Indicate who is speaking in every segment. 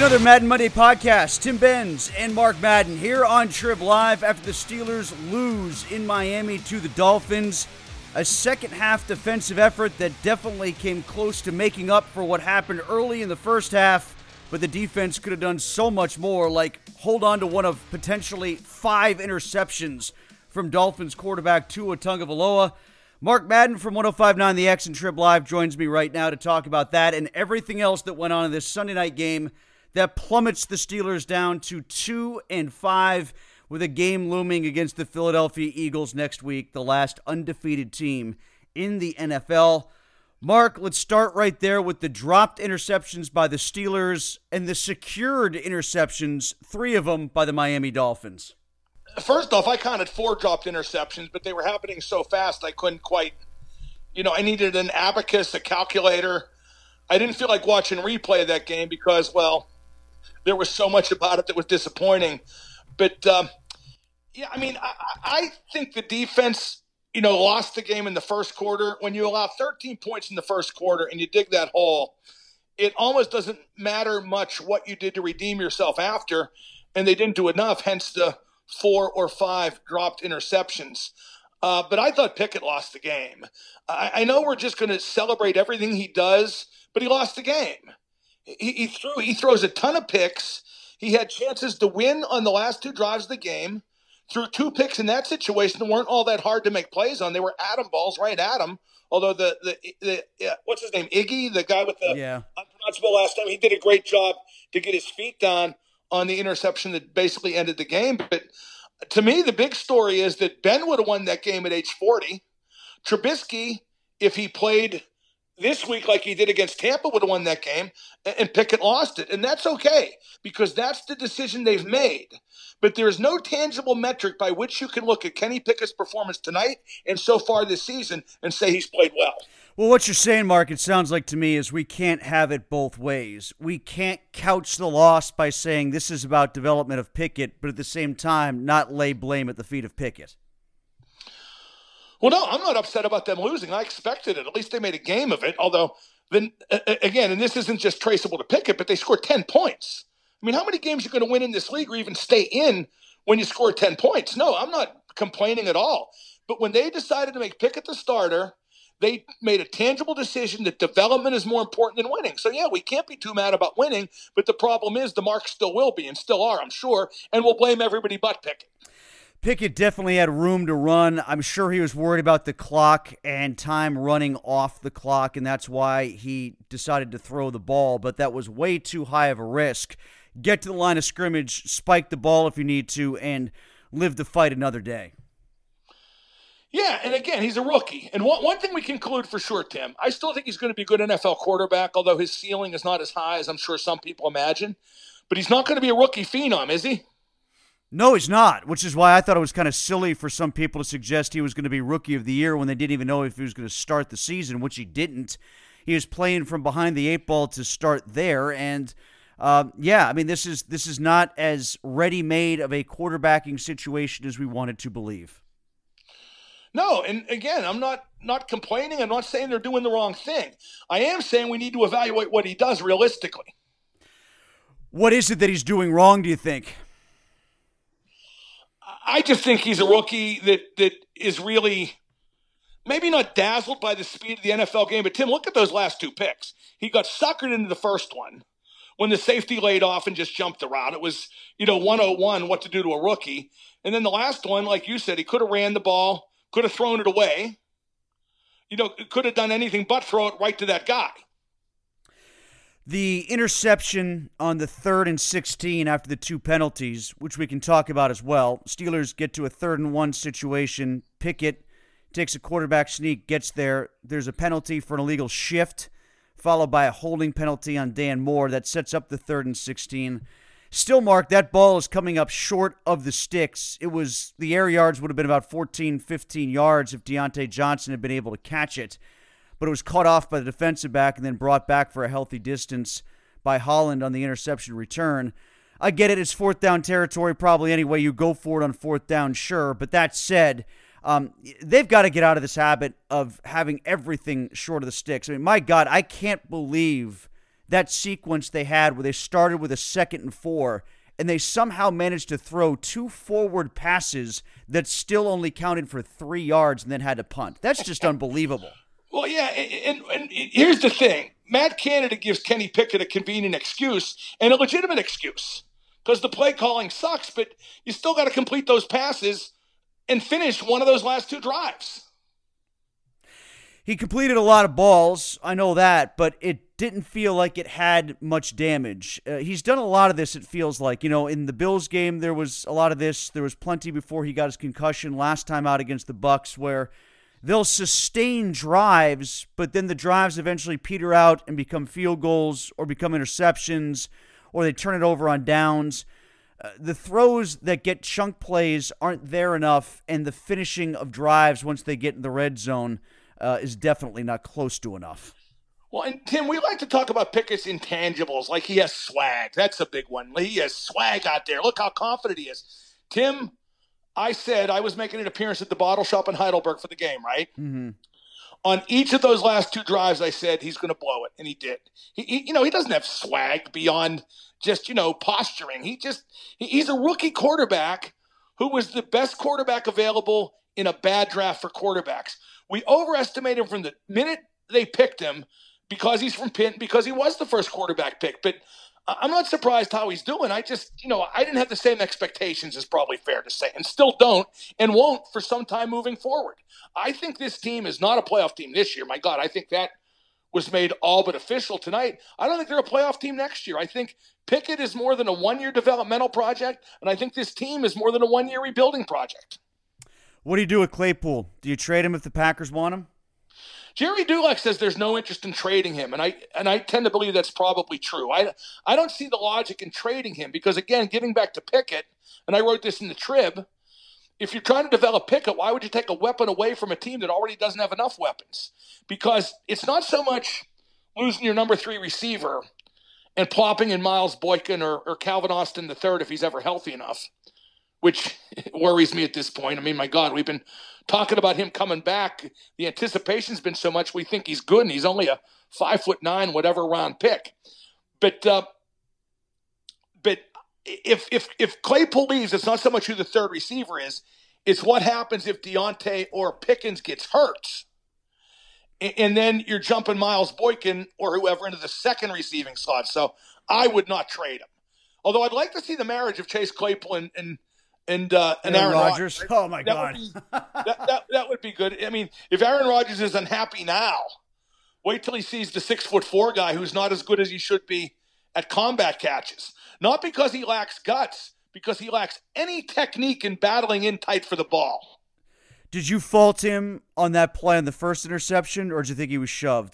Speaker 1: another Madden Monday podcast. Tim Benz and Mark Madden here on Trib Live after the Steelers lose in Miami to the Dolphins. A second half defensive effort that definitely came close to making up for what happened early in the first half, but the defense could have done so much more, like hold on to one of potentially 5 interceptions from Dolphins quarterback Tua Tagovailoa. Mark Madden from 105.9 The X and Trib Live joins me right now to talk about that and everything else that went on in this Sunday night game that plummets the Steelers down to 2-5 with a game looming against the Philadelphia Eagles next week, the last undefeated team in the NFL. Mark, let's start right there with the dropped interceptions by the Steelers and the secured interceptions, 3 of them by the Miami Dolphins.
Speaker 2: First off, I counted 4 dropped interceptions, but they were happening so fast I couldn't quite, I needed an abacus, a calculator. I didn't feel like watching replay of that game because, well, there was so much about it that was disappointing. But, I think the defense, lost the game in the first quarter. When you allow 13 points in the first quarter and you dig that hole, it almost doesn't matter much what you did to redeem yourself after, and they didn't do enough, hence the 4 or 5 dropped interceptions. But I thought Pickett lost the game. I know we're just going to celebrate everything he does, but he lost the game. He throws a ton of picks. He had chances to win on the last 2 drives of the game. Threw 2 picks in that situation that weren't all that hard to make plays on. They were Adam balls right at him. Although the what's his name, Iggy, the guy with the unpronounceable last time, he did a great job to get his feet down on the interception that basically ended the game. But to me, the big story is that Ben would have won that game at age 40. Trubisky, if he played this week like he did against Tampa, would have won that game, and Pickett lost it. And that's okay, because that's the decision they've made. But there is no tangible metric by which you can look at Kenny Pickett's performance tonight and so far this season and say he's played well.
Speaker 1: Well, what you're saying, Mark, it sounds like to me, is we can't have it both ways. We can't couch the loss by saying this is about development of Pickett, but at the same time not lay blame at the feet of Pickett.
Speaker 2: Well, no, I'm not upset about them losing. I expected it. At least they made a game of it. Although, then again, and this isn't just traceable to Pickett, but they scored 10 points. I mean, how many games are you going to win in this league or even stay in when you score 10 points? No, I'm not complaining at all. But when they decided to make Pickett the starter, they made a tangible decision that development is more important than winning. So, yeah, we can't be too mad about winning, but the problem is the marks still will be and still are, I'm sure, and we'll blame everybody but Pickett.
Speaker 1: Pickett definitely had room to run. I'm sure he was worried about the clock and time running off the clock, and that's why he decided to throw the ball, but that was way too high of a risk. Get to the line of scrimmage, spike the ball if you need to, and live the fight another day.
Speaker 2: Yeah, and again, he's a rookie. And one thing we conclude for sure, Tim, I still think he's going to be a good NFL quarterback, although his ceiling is not as high as I'm sure some people imagine. But he's not going to be a rookie phenom, is he?
Speaker 1: No, he's not, which is why I thought it was kind of silly for some people to suggest he was going to be Rookie of the Year when they didn't even know if he was going to start the season, which he didn't. He was playing from behind the 8 ball to start there, and this is not as ready-made of a quarterbacking situation as we wanted to believe.
Speaker 2: No, and again, I'm not complaining. I'm not saying they're doing the wrong thing. I am saying we need to evaluate what he does realistically.
Speaker 1: What is it that he's doing wrong, do you think?
Speaker 2: I just think he's a rookie that is really maybe not dazzled by the speed of the NFL game. But, Tim, look at those last 2 picks. He got suckered into the first one when the safety laid off and just jumped the route. It was, 101, what to do to a rookie. And then the last one, like you said, he could have ran the ball, could have thrown it away. Could have done anything but throw it right to that guy.
Speaker 1: The interception on the 3rd and 16 after the 2 penalties, which we can talk about as well. Steelers get to a 3rd and 1 situation. Pickett takes a quarterback sneak, gets there. There's a penalty for an illegal shift, followed by a holding penalty on Dan Moore that sets up the 3rd and 16. Still, Mark, that ball is coming up short of the sticks. The air yards would have been about 14, 15 yards if Deontay Johnson had been able to catch it. But it was caught off by the defensive back and then brought back for a healthy distance by Holland on the interception return. I get it. It's 4th down territory probably anyway. You go for it on 4th down, sure. But that said, they've got to get out of this habit of having everything short of the sticks. I mean, my God, I can't believe that sequence they had where they started with a 2nd and 4, and they somehow managed to throw 2 forward passes that still only counted for 3 yards and then had to punt. That's just unbelievable.
Speaker 2: Well, yeah, and here's the thing. Matt Canada gives Kenny Pickett a convenient excuse and a legitimate excuse because the play calling sucks, but you still got to complete those passes and finish one of those last 2 drives.
Speaker 1: He completed a lot of balls, I know that, but it didn't feel like it had much damage. He's done a lot of this, it feels like. In the Bills game, there was a lot of this. There was plenty before he got his concussion last time out against the Bucs, where they'll sustain drives, but then the drives eventually peter out and become field goals or become interceptions, or they turn it over on downs. The throws that get chunk plays aren't there enough, and the finishing of drives once they get in the red zone is definitely not close to enough.
Speaker 2: Well, and Tim, we like to talk about Pickett's intangibles, like he has swag. That's a big one. He has swag out there. Look how confident he is. Tim, I said I was making an appearance at the Bottle Shop in Heidelberg for the game, right?
Speaker 1: Mm-hmm.
Speaker 2: On each of those last 2 drives, I said he's going to blow it, and he did. He doesn't have swag beyond just, posturing. He's a rookie quarterback who was the best quarterback available in a bad draft for quarterbacks. We overestimate him from the minute they picked him because he's from Pitt, because he was the first quarterback pick. But I'm not surprised how he's doing. I just, I didn't have the same expectations, is probably fair to say, and still don't and won't for some time moving forward. I think this team is not a playoff team this year. My God, I think that was made all but official tonight. I don't think they're a playoff team next year. I think Pickett is more than a 1-year developmental project, and I think this team is more than a 1-year rebuilding project.
Speaker 1: What do you do with Claypool? Do you trade him if the Packers want him?
Speaker 2: Jerry Dulac says there's no interest in trading him, and I tend to believe that's probably true. I don't see the logic in trading him because, again, giving back to Pickett, and I wrote this in the Trib, if you're trying to develop Pickett, why would you take a weapon away from a team that already doesn't have enough weapons? Because it's not so much losing your number 3 receiver and plopping in Miles Boykin or Calvin Austin III if he's ever healthy enough, which worries me at this point. I mean, my God, we've been talking about him coming back. The anticipation's been so much we think he's good, and he's only a 5'9", whatever round pick. But if Claypool leaves, it's not so much who the 3rd receiver is. It's what happens if Deontay or Pickens gets hurt. And then you're jumping Miles Boykin or whoever into the 2nd receiving slot. So I would not trade him. Although I'd like to see the marriage of Chase Claypool and Aaron Rodgers.
Speaker 1: Oh, my God.
Speaker 2: That would be good. I mean, if Aaron Rodgers is unhappy now, wait till he sees the 6'4" guy who's not as good as he should be at combat catches. Not because he lacks guts, because he lacks any technique in battling in tight for the ball.
Speaker 1: Did you fault him on that play on the first interception, or did you think he was shoved?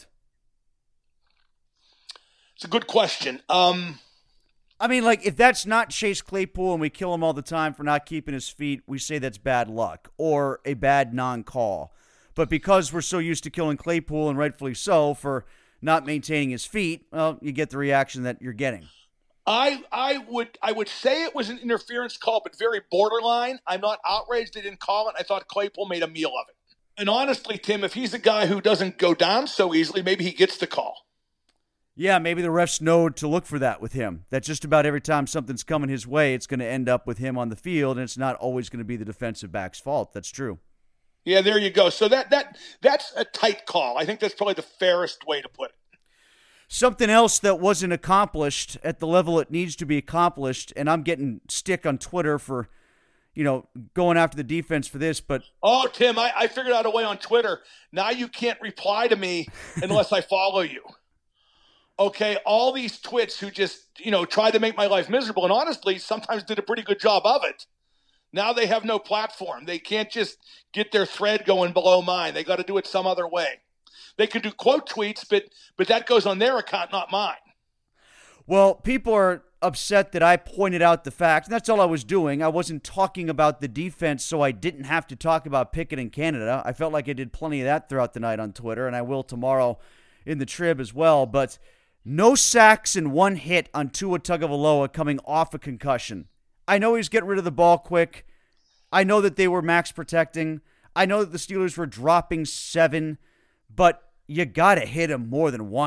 Speaker 2: It's a good question.
Speaker 1: I mean, like, if that's not Chase Claypool and we kill him all the time for not keeping his feet, we say that's bad luck or a bad non-call. But because we're so used to killing Claypool, and rightfully so, for not maintaining his feet, well, you get the reaction that you're getting.
Speaker 2: I would say it was an interference call, but very borderline. I'm not outraged they didn't call it. I thought Claypool made a meal of it. And honestly, Tim, if he's a guy who doesn't go down so easily, maybe he gets the call.
Speaker 1: Yeah, maybe the refs know to look for that with him. That just about every time something's coming his way, it's going to end up with him on the field, and it's not always going to be the defensive back's fault. That's true.
Speaker 2: Yeah, there you go. So that's a tight call. I think that's probably the fairest way to put it.
Speaker 1: Something else that wasn't accomplished at the level it needs to be accomplished, and I'm getting stick on Twitter for, going after the defense for this, but...
Speaker 2: Oh, Tim, I figured out a way on Twitter. Now you can't reply to me unless I follow you. Okay, all these twits who just, tried to make my life miserable, and honestly, sometimes did a pretty good job of it. Now they have no platform. They can't just get their thread going below mine. They got to do it some other way. They can do quote tweets, but that goes on their account, not mine.
Speaker 1: Well, people are upset that I pointed out the fact, and that's all I was doing. I wasn't talking about the defense, so I didn't have to talk about Pickett in Canada. I felt like I did plenty of that throughout the night on Twitter, and I will tomorrow in the Trib as well. But no sacks and 1 hit on Tua Tagovailoa coming off a concussion. I know he's getting rid of the ball quick. I know that they were max protecting. I know that the Steelers were dropping 7, but you got to hit him more than once.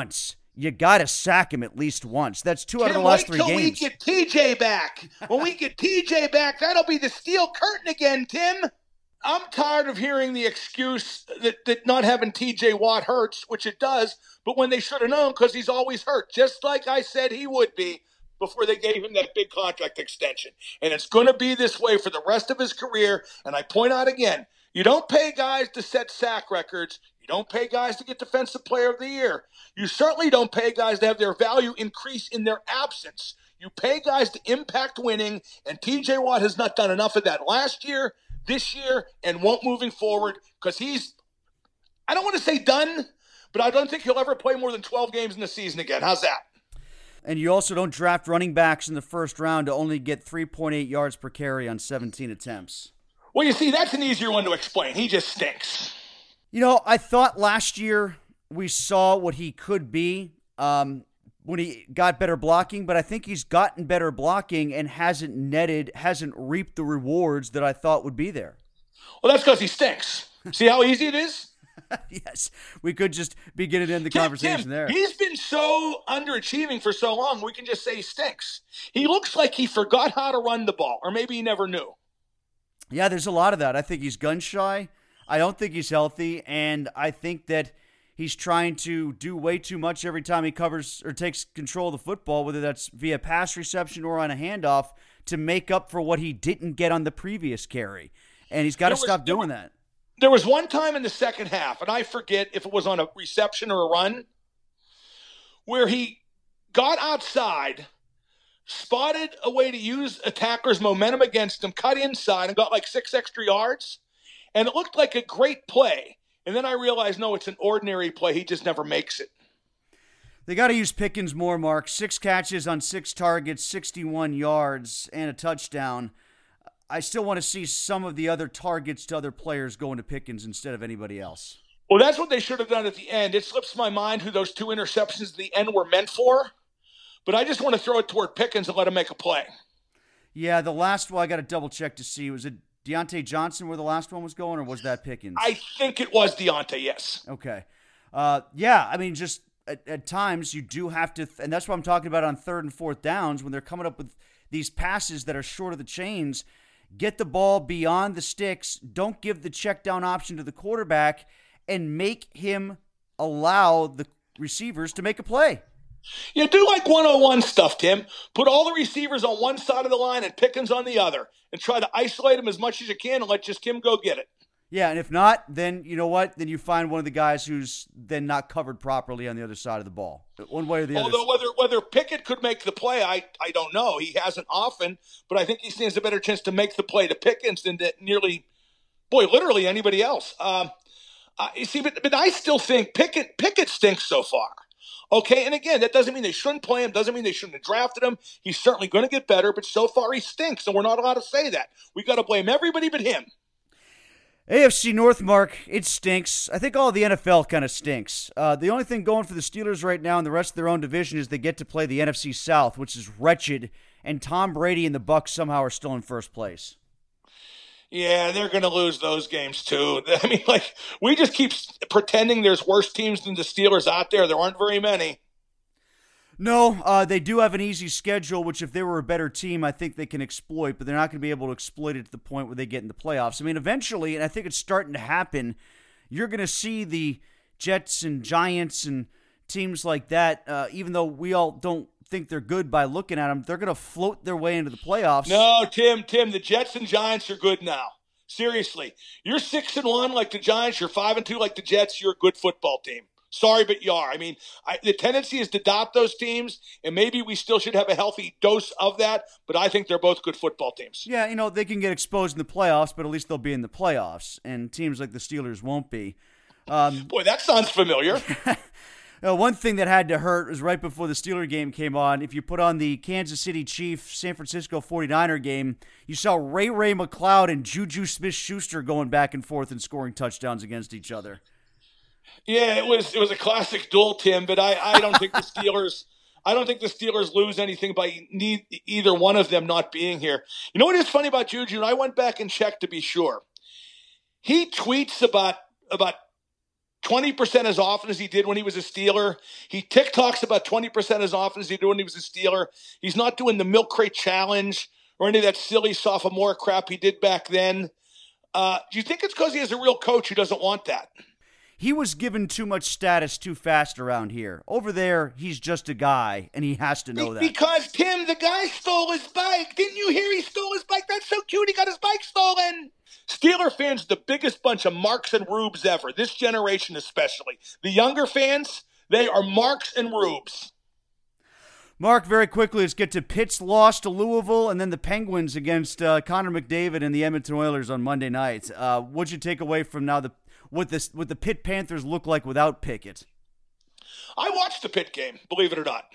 Speaker 1: you got to sack him at least once. That's two out of the
Speaker 2: Tim,
Speaker 1: last
Speaker 2: wait
Speaker 1: 3
Speaker 2: till
Speaker 1: games.
Speaker 2: we get TJ back. When we get TJ back, that'll be the steel curtain again, Tim. I'm tired of hearing the excuse that not having TJ Watt hurts, which it does, but when they should have known because he's always hurt, just like I said he would be before they gave him that big contract extension. And it's going to be this way for the rest of his career. And I point out again, you don't pay guys to set sack records. You don't pay guys to get Defensive Player of the Year. You certainly don't pay guys to have their value increase in their absence. You pay guys to impact winning, and TJ Watt has not done enough of that last year, this year, and won't moving forward because he's, I don't want to say done, but I don't think he'll ever play more than 12 games in the season again. How's that?
Speaker 1: And you also don't draft running backs in the first round to only get 3.8 yards per carry on 17 attempts.
Speaker 2: Well, you see, that's an easier one to explain. He just stinks.
Speaker 1: You know, I thought last year we saw what he could be when he got better blocking, but I think he's gotten better blocking and hasn't reaped the rewards that I thought would be there.
Speaker 2: Well, that's because he stinks. See how easy it is?
Speaker 1: Yes, we could just be getting in the conversation there.
Speaker 2: He's been so underachieving for so long, we can just say he stinks. He looks like he forgot how to run the ball, or maybe he never knew.
Speaker 1: Yeah, there's a lot of that. I think he's gun shy. I don't think he's healthy, and I think that he's trying to do way too much every time he covers or takes control of the football, whether that's via pass reception or on a handoff, to make up for what he didn't get on the previous carry. And he's got to stop doing that.
Speaker 2: There was one time in the second half, and I forget if it was on a reception or a run, where he got outside, spotted a way to use attackers' momentum against him, cut inside, and got like 6 extra yards. And it looked like a great play. And then I realized, no, it's an ordinary play. He just never makes it.
Speaker 1: They got to use Pickens more, Mark. 6 catches on 6 targets, 61 yards, and a touchdown. I still want to see some of the other targets to other players going to Pickens instead of anybody else.
Speaker 2: Well, that's what they should have done at the end. It slips my mind who those 2 interceptions at the end were meant for. But I just want to throw it toward Pickens and let him make a play.
Speaker 1: Yeah, the last one I got to double check to see. Was it Deontay Johnson where the last one was going, or was that Pickens?
Speaker 2: I think it was Deontay, yes.
Speaker 1: Okay. Yeah, I mean, just at times you do have to, and that's what I'm talking about on 3rd and 4th downs when they're coming up with these passes that are short of the chains. Get the ball beyond the sticks. Don't give the check down option to the quarterback and make him allow the receivers to make a play.
Speaker 2: Yeah, do like 101 stuff, Tim. Put all the receivers on one side of the line and Pickens on the other and try to isolate them as much as you can and let just Kim go get it.
Speaker 1: Yeah, and if not, then you know what? Then you find one of the guys who's then not covered properly on the other side of the ball, one way or the other.
Speaker 2: Although whether Pickett could make the play, I don't know. He hasn't often, but I think he stands a better chance to make the play to Pickens than to literally anybody else. You see, but I still think Pickett stinks so far. Okay, and again, that doesn't mean they shouldn't play him, doesn't mean they shouldn't have drafted him. He's certainly going to get better, but so far he stinks, and we're not allowed to say that. We got to blame everybody but him.
Speaker 1: AFC North, Mark, it stinks. I think all the NFL kind of stinks. The only thing going for the Steelers right now in the rest of their own division is they get to play the NFC South, which is wretched, and Tom Brady and the Bucs somehow are still in first place.
Speaker 2: Yeah, they're going to lose those games too. I mean, we just keep pretending there's worse teams than the Steelers out there. There aren't very many.
Speaker 1: No, they do have an easy schedule, which if they were a better team, I think they can exploit, but they're not going to be able to exploit it to the point where they get in the playoffs. I mean, eventually, and I think it's starting to happen, you're going to see the Jets and Giants and teams like that, even though we all don't think they're good by looking at them, they're going to float their way into the playoffs.
Speaker 2: No, Tim, the Jets and Giants are good now. Seriously. You're 6-1 like the Giants, you're 5-2 like the Jets, you're a good football team. Sorry, but you are. I mean, the tendency is to adopt those teams, and maybe we still should have a healthy dose of that, but I think they're both good football teams.
Speaker 1: Yeah, you know, they can get exposed in the playoffs, but at least they'll be in the playoffs, and teams like the Steelers won't be.
Speaker 2: Boy, that sounds familiar.
Speaker 1: One thing that had to hurt was right before the Steeler game came on. If you put on the Kansas City Chiefs San Francisco 49er game, you saw Ray McCloud and Juju Smith-Schuster going back and forth and scoring touchdowns against each other.
Speaker 2: Yeah, it was a classic duel, Tim. But I don't think the Steelers. I don't think the Steelers lose anything by either one of them not being here. You know what is funny about Juju? And I went back and checked to be sure. He tweets about 20% as often as he did when he was a Steeler. He TikToks about 20% as often as he did when he was a Steeler. He's not doing the milk crate challenge or any of that silly sophomore crap he did back then. Do you think it's because he has a real coach who doesn't want that?
Speaker 1: He was given too much status too fast around here. Over there, he's just a guy, and he has to know that.
Speaker 2: Because, Tim, the guy stole his bike. Didn't you hear he stole his bike? That's so cute. He got his bike stolen. Steeler fans, the biggest bunch of marks and rubes ever, this generation especially. The younger fans, they are marks and rubes.
Speaker 1: Mark, very quickly, let's get to Pitt's loss to Louisville and then the Penguins against Connor McDavid and the Edmonton Oilers on Monday night. What'd you take away from now what the Pitt Panthers look like without Pickett?
Speaker 2: I watched the Pitt game, believe it or not.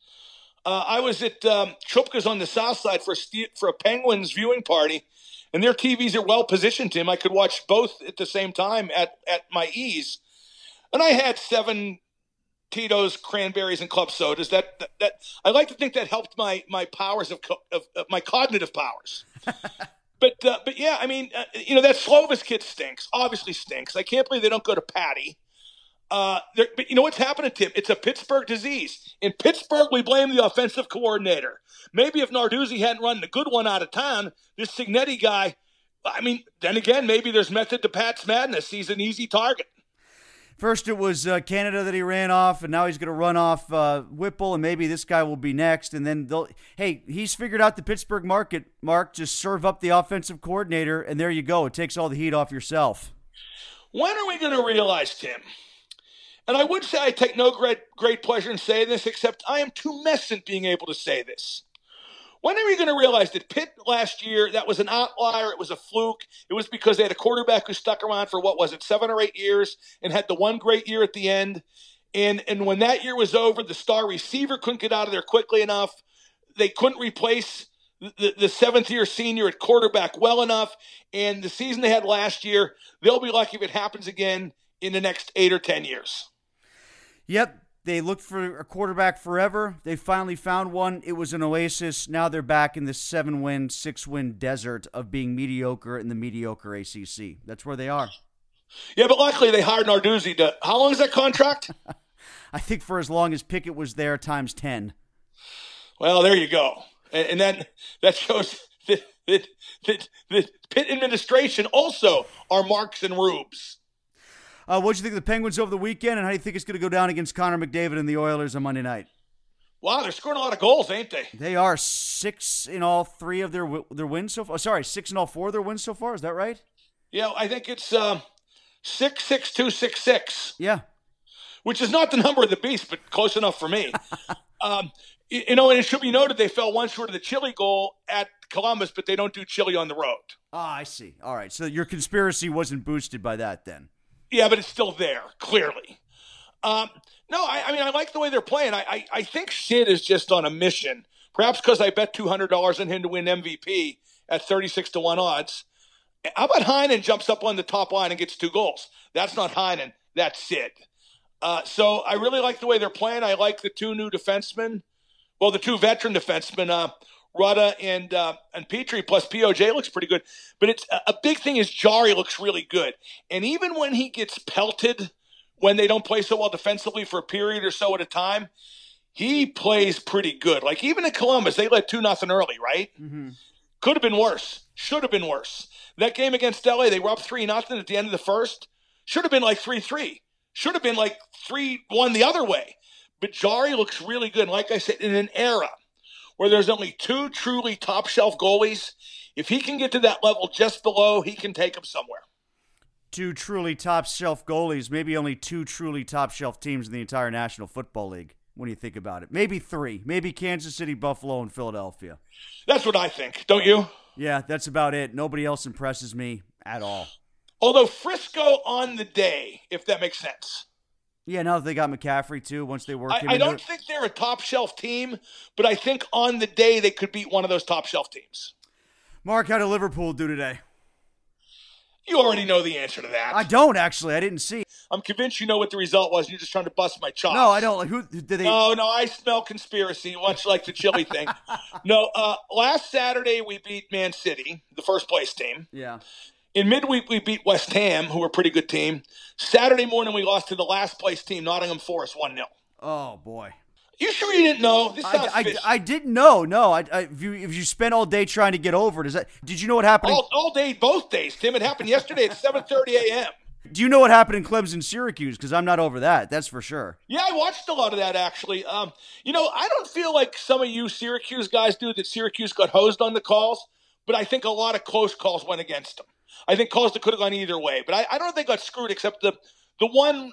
Speaker 2: I was at Chupka's on the south side for a Penguins viewing party, and their TVs are well positioned, Tim. I could watch both at the same time at my ease. And I had 7 Tito's, cranberries, and club sodas. That I like to think that helped my powers of my cognitive powers. But yeah, I mean, that Slovis kid stinks. Obviously stinks. I can't believe they don't go to Patty. But you know what's happening, Tim? It's a Pittsburgh disease. In Pittsburgh, we blame the offensive coordinator. Maybe if Narduzzi hadn't run the good one out of town, this Cignetti guy, I mean, then again, maybe there's method to Pat's madness. He's an easy target.
Speaker 1: First it was Canada that he ran off, and now he's going to run off Whipple, and maybe this guy will be next. And then, he's figured out the Pittsburgh market, Mark. Just serve up the offensive coordinator, and there you go. It takes all the heat off yourself.
Speaker 2: When are we going to realize, Tim? And I would say I take no great pleasure in saying this, except I am too mescent being able to say this. When are we going to realize that Pitt last year, that was an outlier, it was a fluke, it was because they had a quarterback who stuck around for, 7 or 8 years and had the one great year at the end. And when that year was over, the star receiver couldn't get out of there quickly enough. They couldn't replace the seventh-year senior at quarterback well enough. And the season they had last year, they'll be lucky if it happens again in the next 8 or 10 years.
Speaker 1: Yep. They looked for a quarterback forever. They finally found one. It was an oasis. Now they're back in the 7-win, 6-win desert of being mediocre in the mediocre ACC. That's where they are.
Speaker 2: Yeah, but luckily they hired Narduzzi. How long is that contract?
Speaker 1: I think for as long as Pickett was there, times 10.
Speaker 2: Well, there you go. And that shows that the Pitt administration also are marks and rubes.
Speaker 1: What do you think of the Penguins over the weekend, and how do you think it's going to go down against Connor McDavid and the Oilers on Monday night?
Speaker 2: Wow, they're scoring a lot of goals, ain't they?
Speaker 1: They are 6 in all 3 of their wins so far. Sorry, 6 in all 4 of their wins so far. Is that right?
Speaker 2: Yeah, I think it's 6-6-2-6-6.
Speaker 1: Yeah.
Speaker 2: Which is not the number of the beast, but close enough for me. And it should be noted they fell one short of the Chile goal at Columbus, but they don't do Chile on the road.
Speaker 1: Ah, I see. All right, so your conspiracy wasn't boosted by that then.
Speaker 2: Yeah, but it's still there, clearly. No, I mean, I like the way they're playing. I think Sid is just on a mission, perhaps because I bet $200 on him to win MVP at 36-1 odds. How about Heinen jumps up on the top line and gets 2 goals? That's not Heinen. That's Sid. So I really like the way they're playing. I like the 2 new defensemen. Well, the 2 veteran defensemen, Rutta and Petrie, plus POJ looks pretty good. But it's a big thing is Jari looks really good. And even when he gets pelted, when they don't play so well defensively for a period or so at a time, he plays pretty good. Like even at Columbus, they led 2-0 early, right? Mm-hmm. Could have been worse. Should have been worse. That game against LA, they were up 3-0 at the end of the first. Should have been like 3-3. Should have been like 3-1 the other way. But Jari looks really good. And like I said, in an era where there's only 2 truly top-shelf goalies, if he can get to that level just below, he can take them somewhere.
Speaker 1: 2 truly top-shelf goalies, maybe only 2 truly top-shelf teams in the entire National Football League, when you think about it. Maybe 3. Maybe Kansas City, Buffalo, and Philadelphia.
Speaker 2: That's what I think, don't you?
Speaker 1: Yeah, that's about it. Nobody else impresses me at all.
Speaker 2: Although Frisco on the day, if that makes sense.
Speaker 1: Yeah, now that they got McCaffrey, too, once they work him
Speaker 2: I don't think they're a top-shelf team, but I think on the day they could beat one of those top-shelf teams.
Speaker 1: Mark, how did Liverpool do today?
Speaker 2: You already know the answer to that.
Speaker 1: I don't, actually. I didn't see.
Speaker 2: I'm convinced you know what the result was, and you're just trying to bust my chops.
Speaker 1: No, I don't. Like, who did they?
Speaker 2: No, I smell conspiracy, much like the Chile thing. No, last Saturday we beat Man City, the first-place team.
Speaker 1: Yeah.
Speaker 2: In midweek, we beat West Ham, who are a pretty good team. Saturday morning, we lost to the last place team, Nottingham Forest, 1-0.
Speaker 1: Oh, boy.
Speaker 2: You sure you didn't know? This sounds fishy.
Speaker 1: I didn't know. No, if you spent all day trying to get over it, did you know what happened?
Speaker 2: All day, both days, Tim. It happened yesterday at 7:30 a.m.
Speaker 1: Do you know what happened in Clemson, Syracuse? Because I'm not over that. That's for sure.
Speaker 2: Yeah, I watched a lot of that, actually. I don't feel like some of you Syracuse guys do, that Syracuse got hosed on the calls, but I think a lot of close calls went against them. I think calls that could have gone either way, but I don't think they got screwed, except the one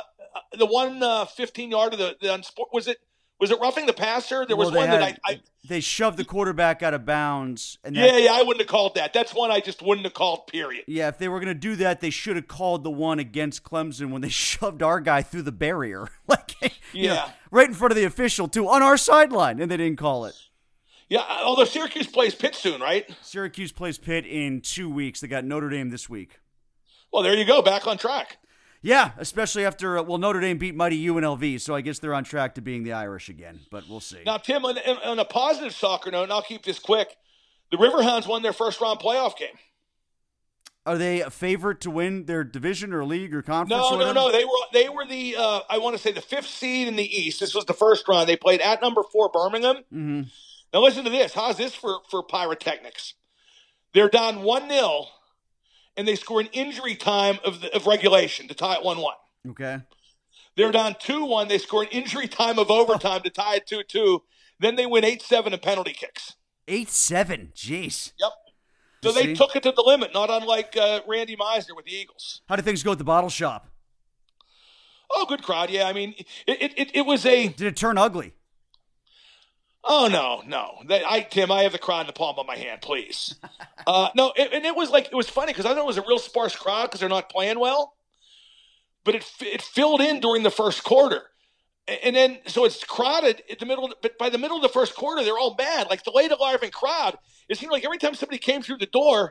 Speaker 2: 15-yard of the was it roughing the passer? There was one that
Speaker 1: they shoved the quarterback out of bounds. And
Speaker 2: I wouldn't have called that. That's one I just wouldn't have called, period.
Speaker 1: Yeah, if they were going to do that, they should have called the one against Clemson when they shoved our guy through the barrier. Right in front of the official, too, on our sideline, and they didn't call it.
Speaker 2: Yeah, although Syracuse plays Pitt soon, right?
Speaker 1: Syracuse plays Pitt in 2 weeks. They got Notre Dame this week.
Speaker 2: Well, there you go, back on track.
Speaker 1: Yeah, especially after, Notre Dame beat mighty UNLV, so I guess they're on track to being the Irish again, but we'll see.
Speaker 2: Now, Tim, on a positive soccer note, and I'll keep this quick, the Riverhounds won their first-round playoff game.
Speaker 1: Are they a favorite to win their division or league or conference?
Speaker 2: No. They were the, I want to say, the 5th seed in the East. This was the first round. They played at number 4 Birmingham.
Speaker 1: Mm-hmm.
Speaker 2: Now, listen to this. How's this for Pyrotechnics? They're down 1-0. And they score in injury time of regulation to tie it 1-1.
Speaker 1: Okay.
Speaker 2: They're down 2-1. They score in injury time of overtime to tie it 2-2. Then they win 8-7 in penalty kicks.
Speaker 1: 8-7. Jeez.
Speaker 2: Yep. So they took it to the limit, not unlike Randy Meisner with the Eagles.
Speaker 1: How did things go at the bottle shop?
Speaker 2: Oh, good crowd. Yeah, I mean, it was a...
Speaker 1: Did it turn ugly?
Speaker 2: Oh, no. Tim, I have the crowd in the palm of my hand, please. No, it was funny because I thought it was a real sparse crowd because they're not playing well. But it filled in during the first quarter. And then, so it's crowded at the middle, but by the middle of the first quarter, they're all mad. Like the late alarming crowd, it seemed like every time somebody came through the door,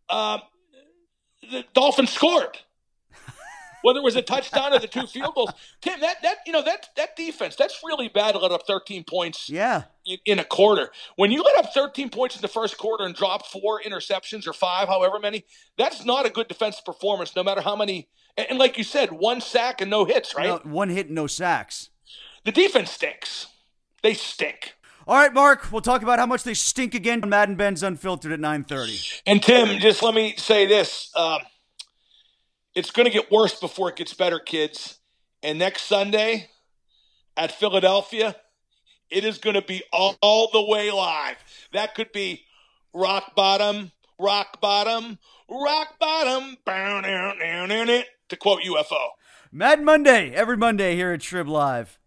Speaker 2: the Dolphins scored. Whether it was a touchdown or the 2 field goals. Tim, that defense, that's really bad to let up 13 points in a quarter. When you let up 13 points in the first quarter and drop 4 interceptions or 5, however many, that's not a good defensive performance, no matter how many. And like you said, 1 sack and no hits, right?
Speaker 1: No, 1 hit and no sacks.
Speaker 2: The defense stinks. They stink.
Speaker 1: All right, Mark, we'll talk about how much they stink again on Madden Benz Unfiltered at 9:30.
Speaker 2: And Tim, just let me say this. It's going to get worse before it gets better, kids. And next Sunday at Philadelphia, it is going to be all the way live. That could be rock bottom, rock bottom, rock bottom, to quote UFO.
Speaker 1: Madden Monday, every Monday here at Trib Live.